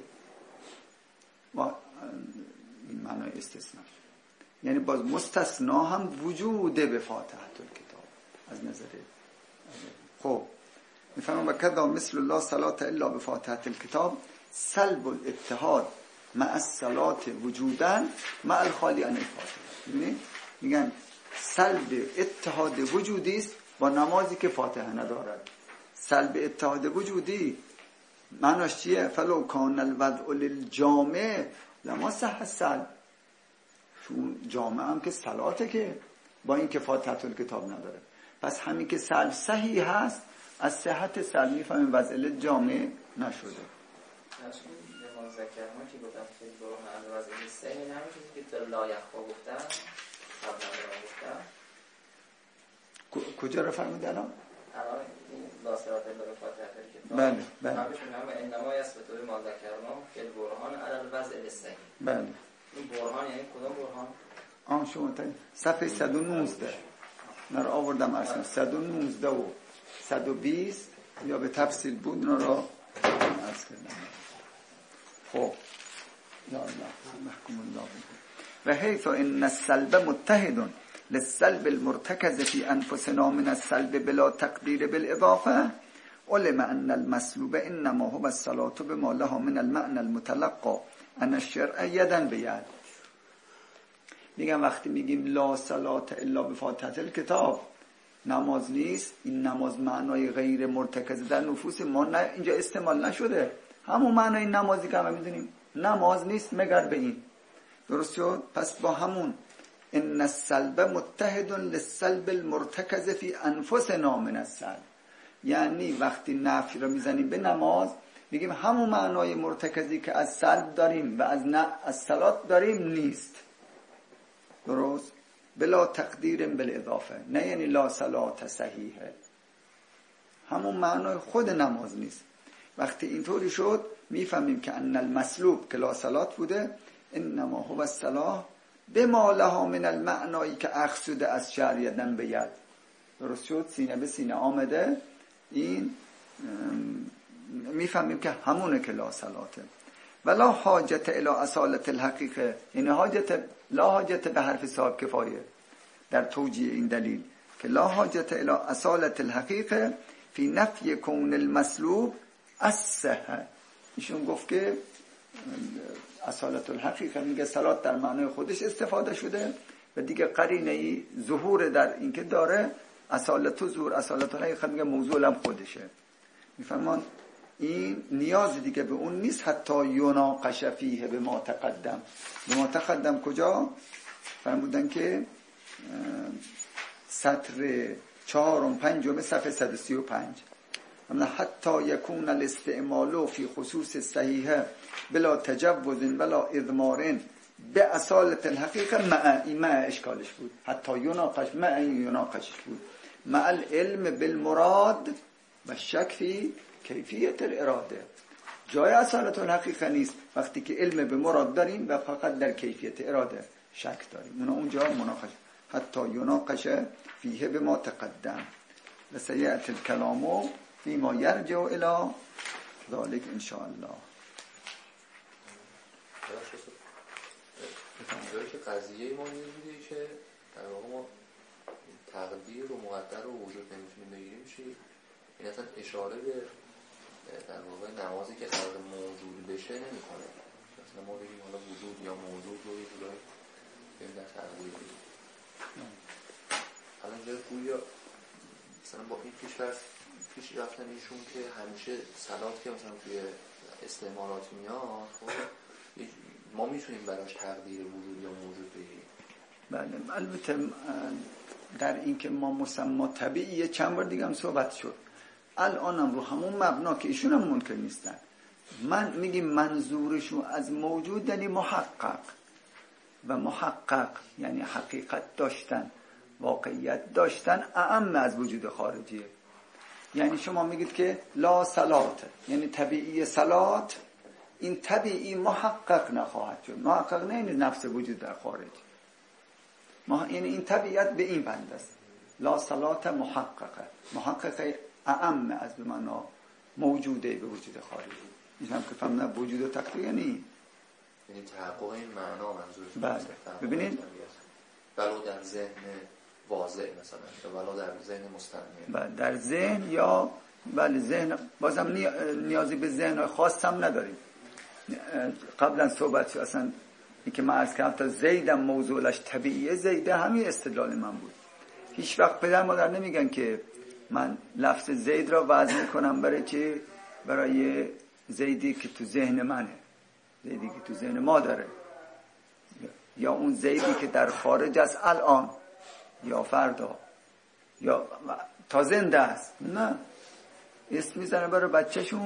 این معنای استثناء، یعنی باز مستثنا هم وجود به فاتحه الکتاب از نظر. خب میفهمم و کذا مثل الله صلات الا به فاتحه الکتاب سلب الاتحاد مع الصلات وجودا مع الخالی عن الفاتحه. ببینید میگن سلب اتحاد وجودی است با نمازی که فاتحه ندارد. سلب اتحاد وجودی معناش چیه؟ فلو کان الوضع للجامع لما صح السلب. چون جامع هم که صلاته که با این که فاتحه الکتاب نداره، پس همین که سلب صحیح هست از صحت سلب میفهمیم وضع للجامع نشده. از اون مذکرها که گفتم که برهان علی وضع سه این همین چیزی که در لایخوا گفتم قبلا برام گفتم کجا رو فرمودی الان؟ الان این لاسرات الله فاتحه که بله بله قبلش میگم انما یثبت ما ذکرنا که برهان علی وضع سه. بله این برهان یعنی کدوم برهان؟ آن شما تا صفحه صد و نوزده من رو آوردم اصلا صد و نوزده و صد و بیست یا به تفصیل بود اینا رو عرض کردم. خب یا الله محکوم الله و حیث ان السلب متحد للسلب المرتكز في انفسنا من السلب بلا تقدير بالاضافه علم ان المسلوب انما هو الصلاه بما لها من المعنى المتلقى ان الشرع يدا بيد. میگم وقتی میگیم لا صلات الا بفاتحه الکتاب نماز نیست، این نماز معنای غیر مرتکز در نفوس ما نه اینجا استعمال نشده، همون معنای نمازی که همه میدونیم نماز نیست مگر به این. درست شد؟ پس با همون ان السلب متحد للسلب المرتکز فی انفسنا من السلب، یعنی وقتی نفی رو میزنیم به نماز میگیم همون معنای مرتکزی که از سلب داریم و از نه از صلات داریم نیست. درست؟ بلا تقدیر بالاضافه، نه یعنی لا صلات صحیحه، همون معنای خود نماز نیست. وقتی اینطوری شد میفهمیم که ان المسلوب که لا صلات بوده انما هو الصلاه بما لها من المعنایی که اخذوده از شریعتن به ید. درست شد؟ سینه به سینه آمده. این میفهمیم که همونه که لا صلاته. ولا حاجت الی اصالت الحقیقه، یعنی حاجت لا حاجت به حرف صاحب کفایه در توجیه این دلیل که لا حاجت الی اصالت الحقیقه فی نفی کون المسلوب الصحه. ایشون گفت که اصالت الحقیقه میگه صلات در معنای خودش استفاده شده و دیگه قرینه ای ظهور در این که داره اصالت و ظهور. اصالت الحقیقه میگه موضوع هم خودشه. میفهمان این نیاز دیگه به اون نیست حتی یناقش فیه به ما تقدم. به ما تقدم کجا؟ فرمودن که سطر چهارم پنجم صفحه صد و سی و پنج حتی یکون الاستعمال فی خصوص صحیحه بلا تجوز ولا اضمار به اصالت الحقیقه مع این مع اشکالش بود، حتی یناقش مع یناقشش بود مع العلم بالمراد و شک فی کیفیت الاراده. جای اصالت الحقیقه نیست وقتی که علم به مراد داریم و فقط در کیفیت اراده شک داریم. اونا اونجا مناقشه حتی یناقش فیه به ما تقدم و سیأتی الکلام فیما یرجع الی ذلک ان شاء الله. اینجایی که قضیه ما این بوده که در واقع ما تقدیر و مقدر رو وجود نمیتونیم بگیریم چی؟ این اصلا اشاره به در واقع نمازی که قرار موجود بشه نمی کنه. مثلا ما بگیم حالا وجود یا موجود رو یه جورایی بگیم در تقدیر بگیم. الان جای گویا مثلا با این پیش رفت پیش رفتن ایشون که همیشه صلات که مثلا توی استعمالات میاد خب ما میتونیم براش تقدیر وجود یا موجود بگیریم. بله البته در این که ما مسما طبیعیه چند بار دیگه هم صحبت شد. الانم رو همون مبنا که ایشون هم منکر نیستن، من میگیم منظورشون از موجود یعنی محقق و محقق یعنی حقیقت داشتن، واقعیت داشتن اعم از وجود خارجیه. یعنی شما میگید که لا صلات یعنی طبیعی صلات، این طبیعی محقق نخواهد شد. محقق نه یعنی نفس وجود در خارج، یعنی این طبیعت به این بند است. لا صلات محققه، محققه اعم از به معنا موجوده به وجود خارجی. این هم که فهمنا وجود و تقدیر یعنی یعنی تحقق این معنا منظورش. بله ببینید ولو در ذهن واضح مثلا ولو در ذهن مستعمل، بله در ذهن یا بله ذهن بازم نیازی به ذهن خاص هم نداریم. قبلا صحبت شد اصلا این که من عرض کردم تا زیدم موضوعش طبیعیه، زیده همین استدلال من بود. هیچ وقت پدر مادر نمیگن که من لفظ زید را وضع میکنم برای چه؟ برای زیدی که تو ذهن منه، زیدی که تو ذهن ما داره، یا اون زیدی که در خارج است الان یا فردا یا تا زنده است. نه، اسم میزنه برای بچهشون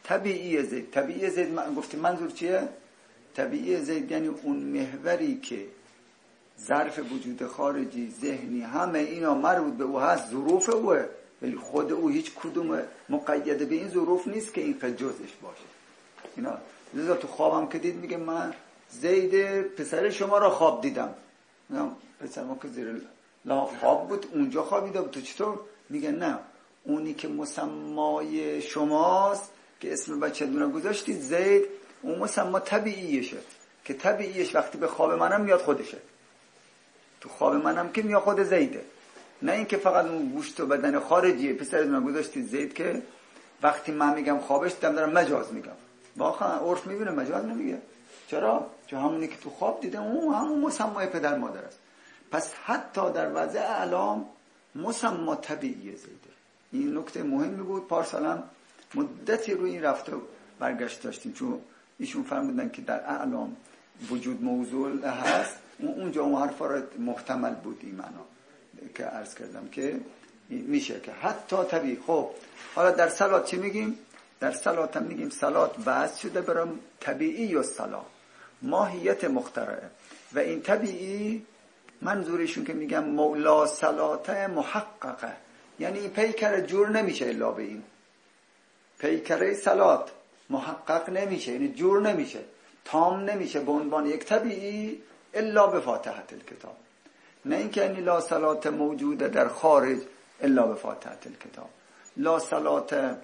طبیعی زید. طبیعی زید من گفتیم منظور چیه؟ طبیعی زید یعنی اون محوری که ظرف وجود خارجی، ذهنی، همه اینا مربوط به او هست، ظروف اوه، ولی خود او هیچ کدوم مقید به این ظروف نیست که این قد جزش باشه. اینا لذا تو خوابم که دید میگه من زید پسر شما را خواب دیدم. میگم پسر ما که زیر لا خواب بود اونجا خوابیده بود. تو چطور؟ میگه نه، اونی که مسمای شماست که اسم بچه دونه گذاشتید زید، اون مسما طبیعیشه که طبیعیش وقتی به خواب منم میاد خودشه. تو خواب منم که میاد خود زیده، نه این که فقط اون گوشت و بدن خارجیه. پسر دونه گذاشتید زید که وقتی من میگم خوابش دم دارم مجاز میگم. واقعا عرف میبینه مجاز نمیگه. چرا؟ چون همونی که تو خواب دیده اون همون مسمای پدر مادر است. پس حتی در وضع اعلام مسما طبیعیه زیده. این نکته مهمی بود. پارسالم مدتی روی این رفته برگشت داشتیم، چون ایشون فرمودن که در اعلام وجود موضوع هست. اونجا اون حرفا را محتمل بود این معنا که عرض کردم که میشه که حتی طبیعی. خب حالا در صلات چی میگیم؟ در صلات هم میگیم صلات وضع شده برای طبیعی و صلات ماهیت مخترعه و این طبیعی منظورشون که میگم مولا صلات محققه، یعنی این پیکر جور نمیشه الا به این پیکره صلات محقق نمیشه، یعنی جور نمیشه، تام نمیشه به عنوان یک طبیعی الا به فاتحه الکتاب. نه اینکه یعنی لا صلات موجوده در خارج الا به فاتحه الکتاب، لا صلات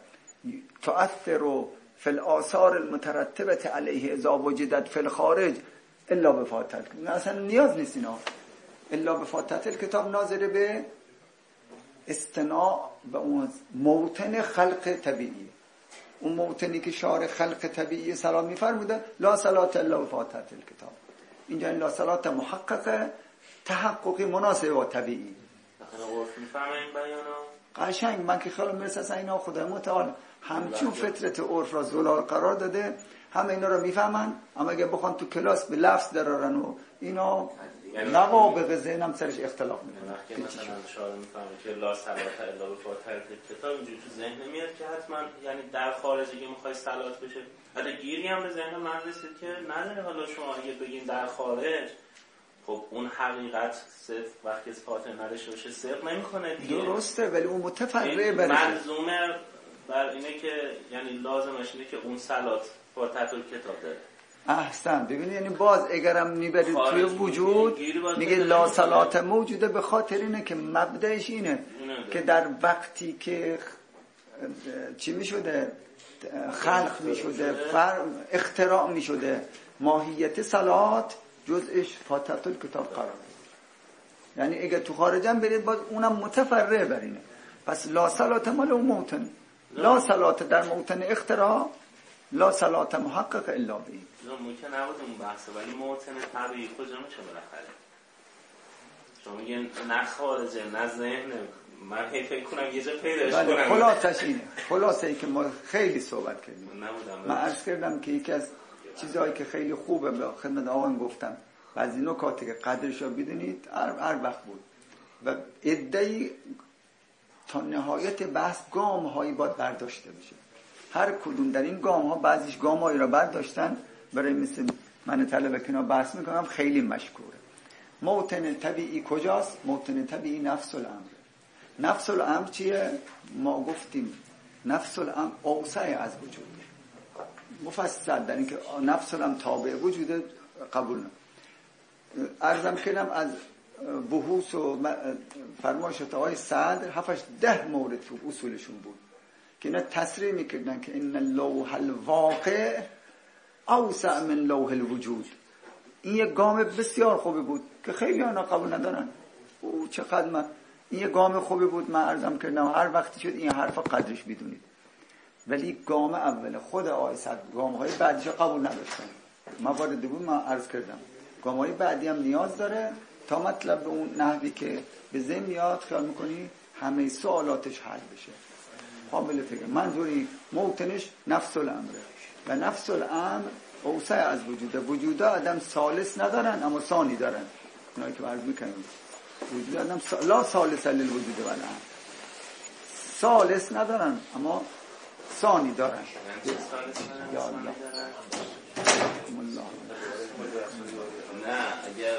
تؤثر فی الآثار المترتبه علیه اذا وجدت فی الخارج الا به فاتحه الکتاب. اصلا نیاز نیست اینا. الا به فاتحه الکتاب ناظر به استناع به اون موطن خلق طبیعی، اون موطنی که شارع خلق طبیعی سلام میفرموده لا صلات الا به فاتحه الکتاب. اینجا لا صلات محققه تحققی مناسب با طبیعی. مثلا عرف میفهمه این بیانا قشنگ. من که خیال میرسه اصلا اینا خدای متعال همچون فطرت عرف را زلال قرار داده، همه اینا رو میفهمن، اما اگه بخوان تو کلاس به لفظ درارن و اینا نوابق ذهنم سرش اختلاف میکنه. وقتی مثلا شاعر میفهمه که لا صلات الا به فاتحه الکتاب اینجوری تو ذهن نمیاد که حتما یعنی در خارج اگه میخوای صلات بشه، حتی گیری هم به ذهن من رسید که نداره. حالا شما اگه بگین در خارج، خب اون حقیقت صرف وقتی فاتحه نداشته باشه صرف نمیکنه دیگه. درسته، ولی اون متفرع بره. منظومه بر اینه که یعنی لازمش اینه که اون صلات فاتحه الکتاب داره. احسن. ببینید یعنی باز اگرم میبرید توی وجود میگه لا صلات موجوده به خاطر اینه که مبدأش اینه که در وقتی که چی میشده خلق میشده اختراع میشده ماهیت صلات جزءش فاتحه الکتاب قرار میگیره. یعنی اگه تو خارجم برید باز اونم متفرع بر اینه. پس لا صلات مال اون موطن، لا صلات در موطن اختراع، لا صلات محقق الا به این. ممکن نبود اون بحثه، ولی موطن طبیعی کجا میشه بالاخره؟ شما میگن نه خارجه نه ذهن، من فکر کنم یه جا پیداش کنم. خلاصش اینه، خلاصه ای که ما خیلی صحبت کردیم. نبودم من عرض کردم که یکی از چیزهایی که خیلی خوبه به خدمت آقایون گفتم، بعضی نکاتی که قدرش رو بدونید هر وقت بود و ادعی تا نهایت بحث گام هایی باید برداشته بشه. هر کدوم در این گام ها بعضیش گام هایی را برداشتن، برای مثل من طلبه که اینا بحث میکنم خیلی مشکوره. موطن طبیعی کجاست؟ موطن طبیعی نفس الامر. نفس الامر چیه؟ ما گفتیم نفس الامر اوسع از وجوده، مفصل در اینکه نفس الامر تابع وجوده قبول نه. عرضم کردم از بحوث و فرمایشات آقای صدر هفتش ده مورد تو اصولشون بود که اینا تصریح میکردن که ان لوح الواقع اوسع من لوح الوجود. این یک گام بسیار خوبی بود که خیلی آنها قبول ندارن. او چقدر من این یک گام خوبی بود. من عرضم کردم هر وقتی شد این حرفا قدرش بدونید. ولی گام اول خود آقای صدر گام های بعدیش قبول نداشتن. موارد بود من عرض کردم گام های بعدی هم نیاز داره تا مطلب به اون نحوی که به ذهن میاد خیال میکنی همه سوالاتش حل بشه. قابل فکر. منظوری موطنش نفس الامره و نفس الامر اوسع از وجوده. وجوده آدم ثالث ندارن اما ثانی دارن. اونایی که عرض میکنیم وجود آدم لا ثالث للوجود ولا ثالث ندارن اما ثانی دارن. یا الله نه اگر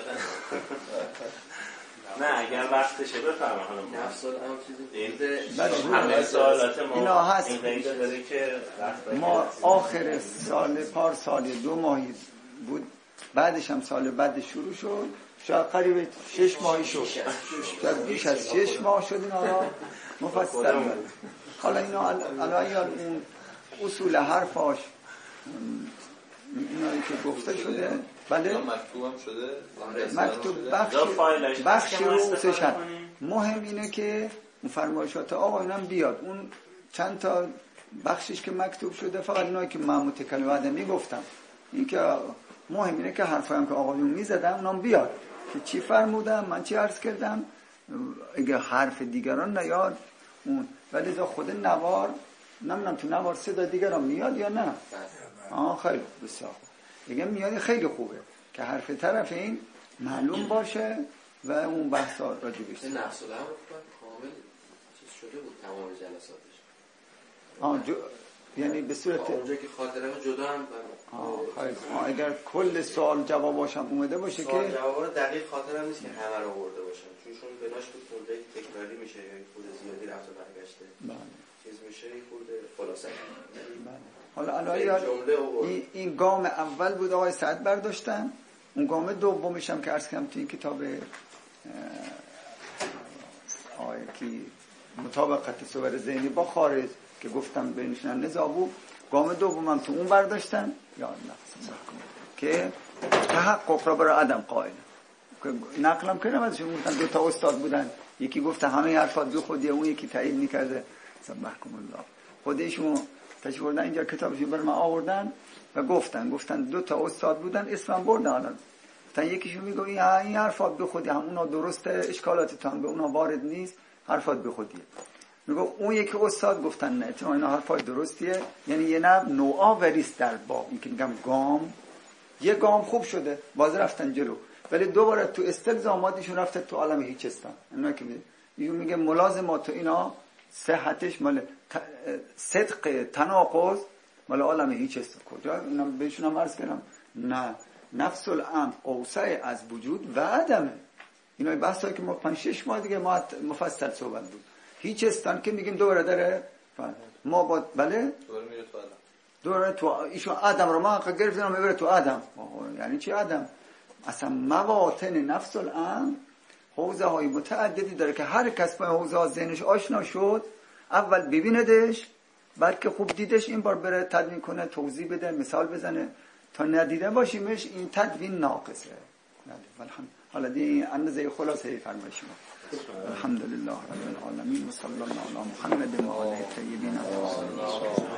نه اگر وقتشه بفرما حالا نفس الامر چیزی این همه سوالات ما اینا هست. این قیش داره که ما آخر سال پار سال دو ماهی بود، بعدش هم سال بعد شروع شد، شاید قریب شش ماهی شد، شاید بیش از شش ماه شد. اینا را مفصل بود. حالا اینا الان اون اصول حرفاش اینایی که گفته شده، بله مکتوب هم شده، مکتوب بخش بخش روسش هم. مهم اینه که اون فرمایشات آقا اینم بیاد، اون چند تا بخشش که مکتوب شده فقط اینایی که من متکلم آدم میگفتم، این که مهم اینه که حرفایم که آقایون میزدم اونم بیاد که چی فرمودم، من چی عرض کردم، اگه حرف دیگران نیاد اون. ولی دا خود نوار نمیدونم تو نوار صدا دیگران میاد یا نه. آه خیلی بسیار دیگه میاد، خیلی خوبه که حرف طرف این معلوم باشه و اون بحثا راجع بشه. این نفس الامر کامل چیز شده بود تمام جلساتش. آه جو... یعنی به صورت اونجا که خاطرم جدا هم آه خیلی آه اگر کل سوال جواباش هم اومده باشه که سوال جوابا رو دقیق خاطرم نیست که همه رو آورده باشن، چونشون بناش تو خورده تکراری میشه یا خود زیادی رفت و برگشته. بله. چیز میشه این خورده خلاصه. بله. حالا الان این, این گام اول بود آقای سعد برداشتن، اون گام دومش هم که عرض کردم تو این کتاب آقای کی مطابقت صور ذهنی با خارج که گفتم بینشون نزابو، گام دومم تو اون برداشتن یا الله که تحقق را برای عدم قائل که نقلم کردم ازشون. گفتن دو تا استاد بودن، یکی گفته همه حرفات بی خودیه، اون یکی تایید میکرده. سبحانکم الله. خودشون تشریف بردن اینجا کتابشون بر ما آوردن و گفتن گفتن دو تا استاد بودن اسمم بردن. حالا تا یکیشون میگه این این حرفات به خودی هم اونا درسته، اشکالاتتون به اونا وارد نیست، حرفات به خودیه. میگه اون یکی استاد گفتن نه چون اینا حرفات درستیه. یعنی یه نوع نوآوری است در باب. این که میگم گام یه گام خوب شده، باز رفتن جلو، ولی دوباره تو استلزاماتشون رفته تو عالم هیچستان. اینا که میگه میگه ملازمات اینا صحتش مال صدق تناقض مال عالم هیچست. کجا اینا بهشون هم عرض کردم نه، نفس الامر اوسع از وجود و عدمه. اینا بحثایی که ما پنج شش ماه دیگه ما مفصل صحبت بود. هیچ استان که میگیم دوباره داره ما با بله دوباره میره تو عدم، دوباره تو ایشون عدم رو ما گرفتیم میبره تو عدم. یعنی چی عدم؟ اصلا مواطن نفس الامر حوزه های متعددی داره که هر کس با حوزه ها ذهنش آشنا شد اول ببیندش، بلکه خوب دیدش این بار بره تدوین کنه، توضیح بده، مثال بزنه. تا ندیده باشیمش این تدوین ناقصه. حالا دی اندازه خلاصه فرمایش شما. الحمدلله رب العالمین و صلی الله علی محمد و آله الطیبین الطاهرین.